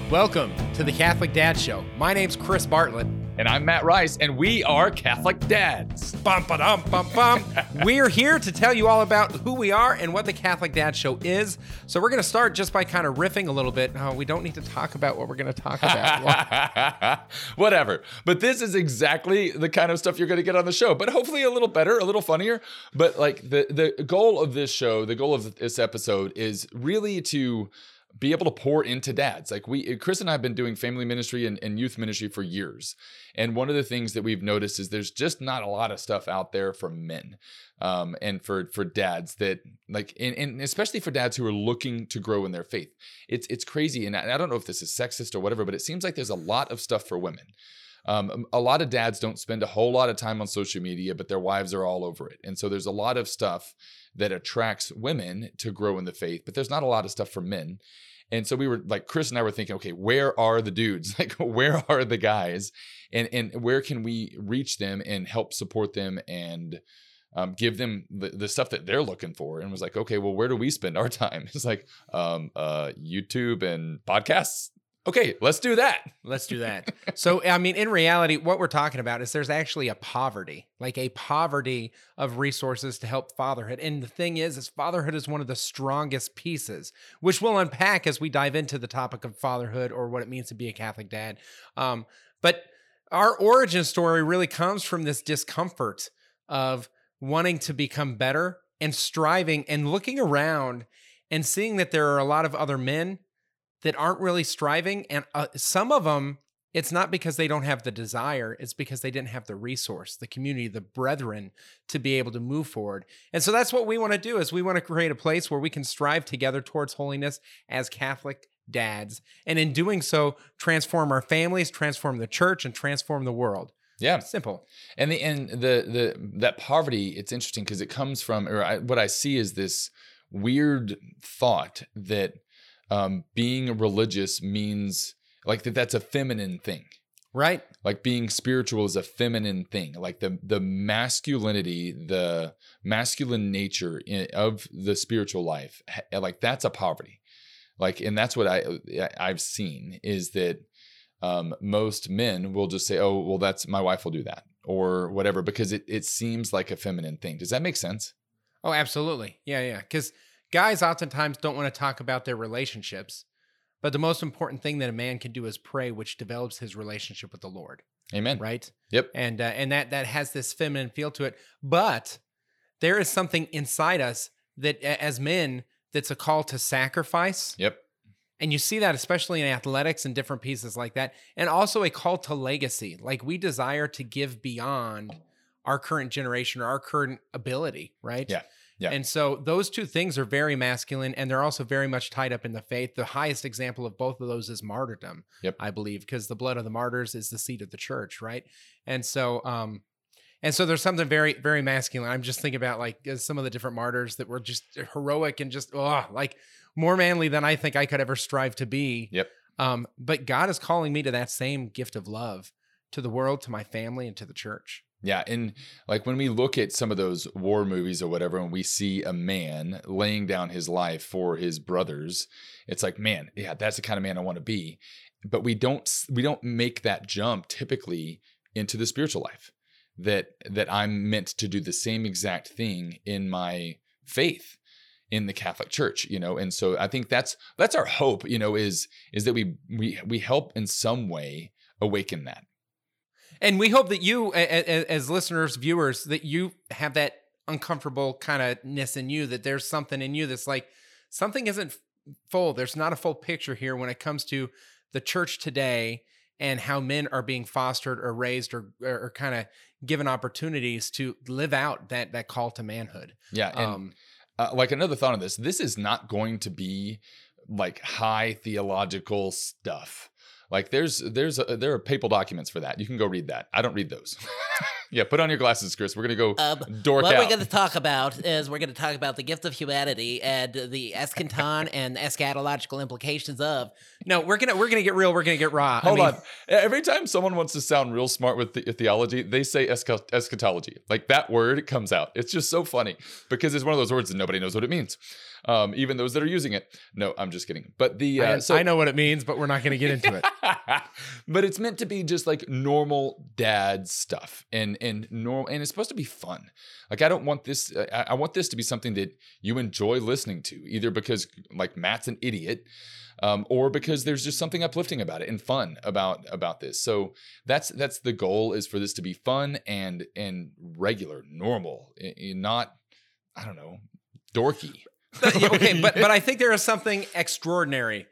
Welcome to the Catholic Dad Show. My name's Chris Bartlett. And I'm Matt Rice, and we are Catholic Dads. Bum, ba-dum, bum, bum. We're here to tell you all about who we are and what the Catholic Dad Show is. So we're going to start just by kind of riffing a little bit. Oh, we don't need to talk about what we're going to talk about. Whatever. But this is exactly the kind of stuff you're going to get on the show, but hopefully a little better, a little funnier. But like the goal of this show, the goal of this episode is really to be able to pour into dads. Like Chris and I have been doing family ministry and youth ministry for years. And one of the things that we've noticed is there's just not a lot of stuff out there for men and for dads that like, and especially for dads who are looking to grow in their faith. It's crazy. And I don't know if this is sexist or whatever, but it seems like there's a lot of stuff for women. A lot of dads don't spend a whole lot of time on social media, but their wives are all over it. And so there's a lot of stuff that attracts women to grow in the faith, but there's not a lot of stuff for men. And so we were like, Chris and I were thinking, okay, where are the dudes? Like, where are the guys? And where can we reach them and help support them and give them the stuff that they're looking for? And was like, okay, well, where do we spend our time? It's like YouTube and podcasts. Okay, let's do that. Let's do that. So, I mean, in reality, what we're talking about is there's actually a poverty of resources to help fatherhood. And the thing is fatherhood is one of the strongest pieces, which we'll unpack as we dive into the topic of fatherhood or what it means to be a Catholic dad. But our origin story really comes from this discomfort of wanting to become better and striving and looking around and seeing that there are a lot of other men that aren't really striving. And some of them, it's not because they don't have the desire, it's because they didn't have the resource, the community, the brethren to be able to move forward. And so that's what we want to do is we want to create a place where we can strive together towards holiness as Catholic dads. And in doing so, transform our families, transform the church, and transform the world. Yeah. Simple. And that poverty, it's interesting because it comes from, what I see is this weird thought that being religious means like that's a feminine thing, right? Like being spiritual is a feminine thing. Like the masculinity, the masculine nature of the spiritual life, like that's a poverty. Like, and that's what I've seen is that most men will just say, "Oh, well, that's my wife will do that," or whatever, because it seems like a feminine thing. Does that make sense? Oh, absolutely. Yeah. Because guys oftentimes don't want to talk about their relationships, but the most important thing that a man can do is pray, which develops his relationship with the Lord. Amen. Right? Yep. And that has this feminine feel to it. But there is something inside us that, as men, that's a call to sacrifice. Yep. And you see that especially in athletics and different pieces like that. And also a call to legacy. Like we desire to give beyond our current generation or our current ability, right? Yeah. Yeah. And so those two things are very masculine, and they're also very much tied up in the faith. The highest example of both of those is martyrdom, yep. I believe, because the blood of the martyrs is the seed of the church, right? And so there's something very, very masculine. I'm just thinking about like some of the different martyrs that were just heroic and just like more manly than I think I could ever strive to be. Yep. But God is calling me to that same gift of love to the world, to my family, and to the church. Yeah. And like when we look at some of those war movies or whatever, and we see a man laying down his life for his brothers, it's like, man, yeah, that's the kind of man I want to be. But we don't make that jump typically into the spiritual life that I'm meant to do the same exact thing in my faith in the Catholic Church, And so I think that's our hope, is that we help in some way awaken that. And we hope that you, as listeners, viewers, that you have that uncomfortable kind of-ness in you, that there's something in you that's like, something isn't full. There's not a full picture here when it comes to the church today and how men are being fostered or raised or kind of given opportunities to live out that call to manhood. Yeah. And like another thought on this is not going to be like high theological stuff. Like there are papal documents for that. You can go read that. I don't read those. Yeah, put on your glasses, Chris. We're gonna go dork what out. we're going to talk about is we're going to talk about the gift of humanity and the eschaton and eschatological implications of. No, we're gonna get real. We're gonna get raw. Hold on. Every time someone wants to sound real smart with theology, they say eschatology. Like that word comes out. It's just so funny because it's one of those words that nobody knows what it means. Even those that are using it. No, I'm just kidding. But I know what it means, but we're not gonna get into it. But it's meant to be just like normal dad stuff and normal, and it's supposed to be fun. Like I don't want this. I want this to be something that you enjoy listening to, either because like Matt's an idiot, or because there's just something uplifting about it and fun about this. So that's the goal, is for this to be fun and regular, normal, not, I don't know, dorky. Okay, but I think there is something extraordinary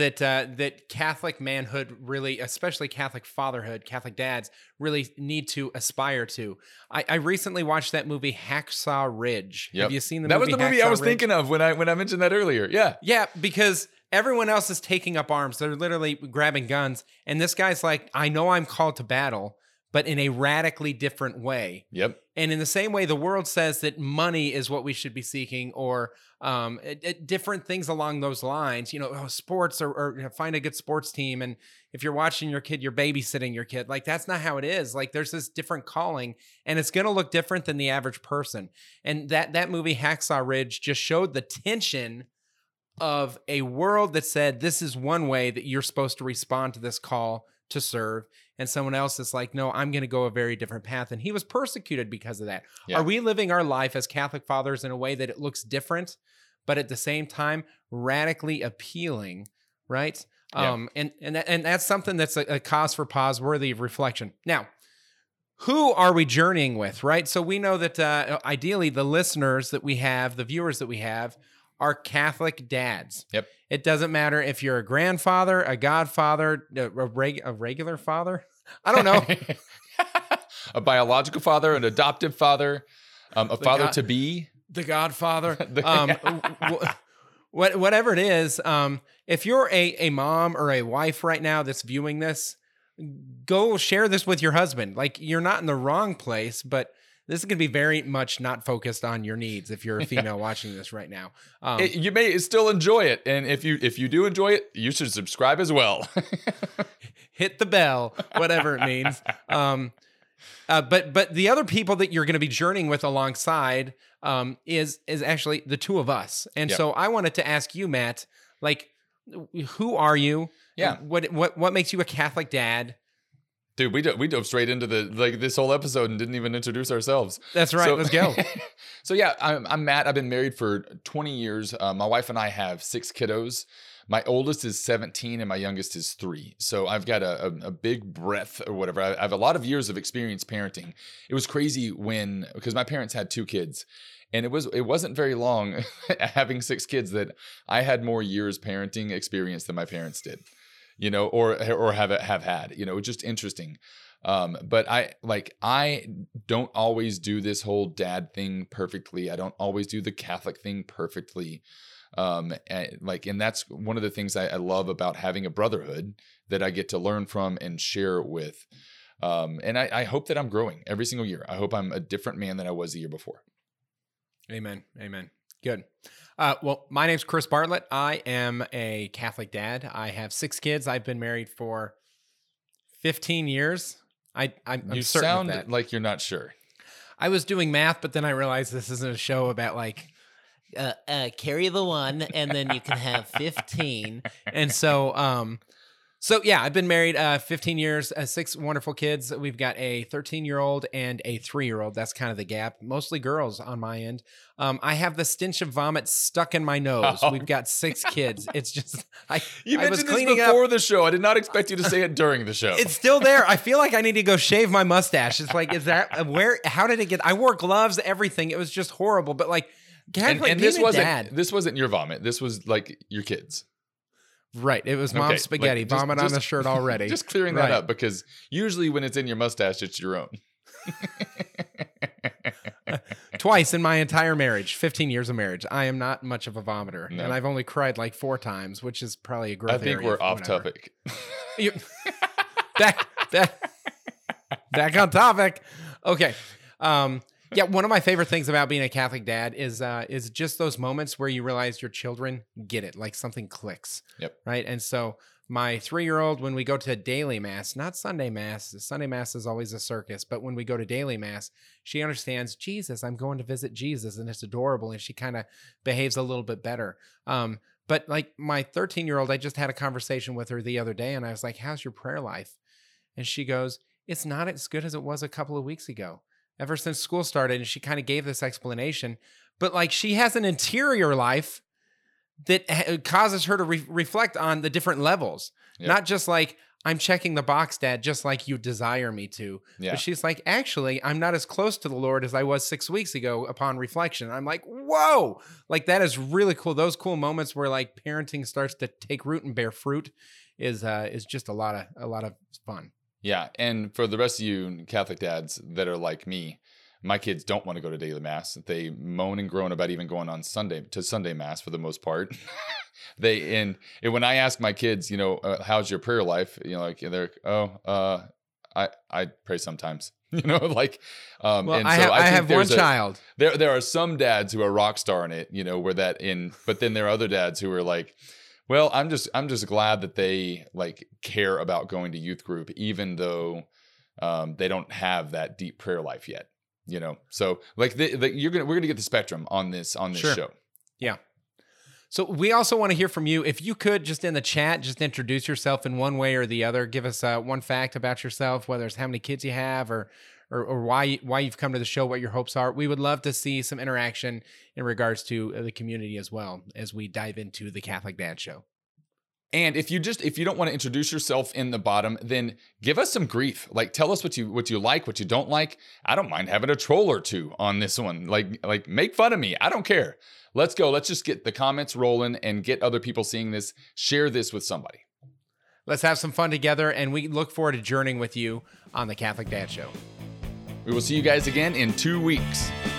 that Catholic manhood really, especially Catholic fatherhood, Catholic dads really need to aspire to. I recently watched that movie Hacksaw Ridge. Yep. Have you seen the movie? movie? That was the movie Hacksaw I was Ridge? thinking of when I mentioned that earlier. Yeah. Yeah, because everyone else is taking up arms. They're literally grabbing guns. And this guy's like, I know I'm called to battle, but in a radically different way. Yep. And in the same way, the world says that money is what we should be seeking, or different things along those lines. Sports, or find a good sports team. And if you're watching your kid, you're babysitting your kid. Like, that's not how it is. Like, there's this different calling, and it's going to look different than the average person. And that movie, Hacksaw Ridge, just showed the tension of a world that said, this is one way that you're supposed to respond to this call to serve. And someone else is like, no, I'm going to go a very different path. And he was persecuted because of that. Yeah. Are we living our life as Catholic fathers in a way that it looks different, but at the same time, radically appealing, right? Yeah. And that's something that's a cause for pause, worthy of reflection. Now, who are we journeying with, right? So we know that ideally the listeners that we have, the viewers that we have, are Catholic dads. Yep. It doesn't matter if you're a grandfather, a godfather, a regular father. I don't know. A biological father, an adoptive father, a father to be. The godfather. Whatever it is. If you're a mom or a wife right now that's viewing this, go share this with your husband. Like, you're not in the wrong place, but this is going to be very much not focused on your needs if you're a female watching this right now. You may still enjoy it, and if you do enjoy it, you should subscribe as well. Hit the bell, whatever it means. But the other people that you're going to be journeying with alongside is actually the two of us. And Yep. so I wanted to ask you, Matt, like, who are you? Yeah. What makes you a Catholic dad? Dude, we dove straight into this whole episode and didn't even introduce ourselves. That's right. Let's go. So yeah, I'm Matt. I've been married for 20 years. My wife and I have 6 kiddos. My oldest is 17 and my youngest is 3. So I've got a big breadth or whatever. I have a lot of years of experience parenting. It was crazy because my parents had 2 kids. And it wasn't very long having 6 kids that I had more years parenting experience than my parents did. Or have had, it's just interesting. But I don't always do this whole dad thing perfectly. I don't always do the Catholic thing perfectly. And that's one of the things I love about having a brotherhood that I get to learn from and share with. And I hope that I'm growing every single year. I hope I'm a different man than I was the year before. Amen. Good. Well, my name's Chris Bartlett. I am a Catholic dad. I have 6 kids. I've been married for 15 years. I'm You certain sound of that. like you're not sure. I was doing math, but then I realized this isn't a show about like carry the 1, and then you can have 15. And so yeah, I've been married 15 years, 6 wonderful kids. We've got a 13-year-old and a 3-year-old. That's kind of the gap. Mostly girls on my end. I have the stench of vomit stuck in my nose. Oh. We've got 6 kids. It's just You I was mentioned this cleaning up. before the show. I did not expect you to say it during the show. It's still there. I feel like I need to go shave my mustache. It's like, is that where? How did it get? I wore gloves, everything. It was just horrible. But like, and being this a wasn't dad. this wasn't your vomit. This was like your kids. Right. It was mom's Okay, spaghetti. like, just- vomit on just- the shirt already. Just clearing Right. that up, because usually when it's in your mustache, it's your own. Twice in my entire marriage, 15 years of marriage. I am not much of a vomiter. No. And I've only cried like 4 times, which is probably a growth I think area, we're off whatever. topic. Back on topic. Okay. Yeah, one of my favorite things about being a Catholic dad is just those moments where you realize your children get it, like something clicks. Yep. Right. And so my 3-year-old, when we go to daily mass, not Sunday mass, Sunday mass is always a circus, but when we go to daily mass, she understands Jesus. I'm going to visit Jesus, and it's adorable, and she kind of behaves a little bit better. But like my 13-year-old, I just had a conversation with her the other day, and I was like, "How's your prayer life?" And she goes, "It's not as good as it was a couple of weeks ago. Ever since school started," and she kind of gave this explanation, but like she has an interior life that causes her to reflect on the different levels, not just like, I'm checking the box, Dad, just like you desire me to. Yeah. But she's like, actually, I'm not as close to the Lord as I was 6 weeks ago upon reflection. I'm like, whoa, like that is really cool. Those cool moments where like parenting starts to take root and bear fruit is just a lot of fun. Yeah, and for the rest of you Catholic dads that are like me, my kids don't want to go to daily mass. They moan and groan about even going on Sunday mass for the most part. And when I ask my kids, how's your prayer life? Like they're, I pray sometimes. Like, Well, and I so have think one there's child. There are some dads who are rock star in it, but then there are other dads who are like, well, I'm just glad that they like care about going to youth group, even though they don't have that deep prayer life yet. So like we're gonna get the spectrum on this Sure. show. Yeah. So we also want to hear from you. If you could just in the chat, just introduce yourself in one way or the other. Give us one fact about yourself, whether it's how many kids you have or why you've come to the show, what your hopes are. We would love to see some interaction in regards to the community as well as we dive into the Catholic Dad Show. And if you don't want to introduce yourself in the bottom, then give us some grief. Like tell us what you like, what you don't like. I don't mind having a troll or two on this one. Like make fun of me. I don't care. Let's go. Let's just get the comments rolling and get other people seeing this. Share this with somebody. Let's have some fun together, and we look forward to journeying with you on the Catholic Dad Show. We will see you guys again in 2 weeks.